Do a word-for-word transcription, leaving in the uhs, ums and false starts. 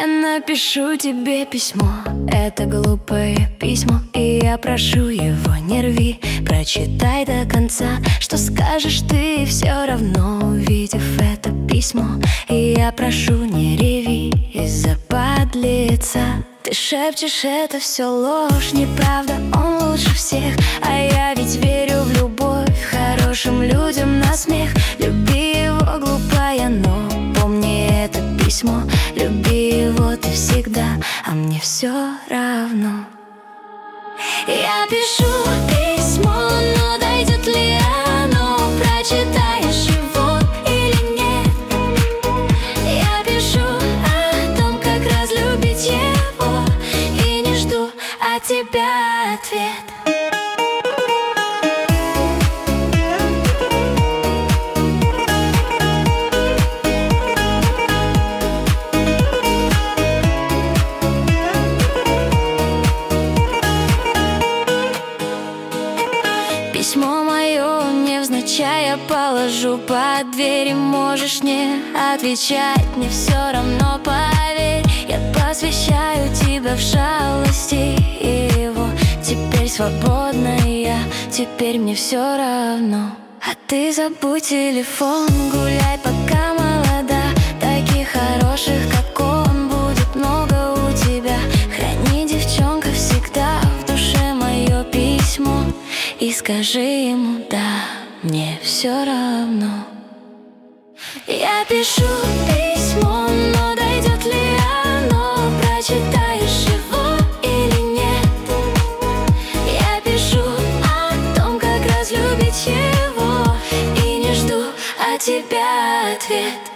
Я напишу тебе письмо, это глупое письмо, и я прошу его, не рви, прочитай до конца. Что скажешь ты, все равно увидев это письмо. И я прошу, не реви из-за подлеца. Ты шепчешь, это все ложь, неправда, он лучше всех. А я ведь верю в любовь, хорошим людям на смех. Люби его, глупая, но помни это письмо. Люби его ты всегда, а мне все равно. Я пишу письмо, но дойдет ли оно? Прочитаешь его или нет? Я пишу о том, как разлюбить его, и не жду от тебя ответ. Письмо мое невзначай я положу под дверь, и можешь не отвечать, мне все равно, поверь. Я посвящаю тебя в шалости его. Теперь свободна я, теперь мне все равно. А ты забудь телефон, гуляй пока молода. Таких хороших, как он, будет много у тебя. Храни, девчонка, всегда в душе мое письмо. И скажи ему, да, мне все равно. Я пишу письмо, но дойдет ли оно? Прочитаешь его или нет? Я пишу о том, как разлюбить его, и не жду от тебя ответ.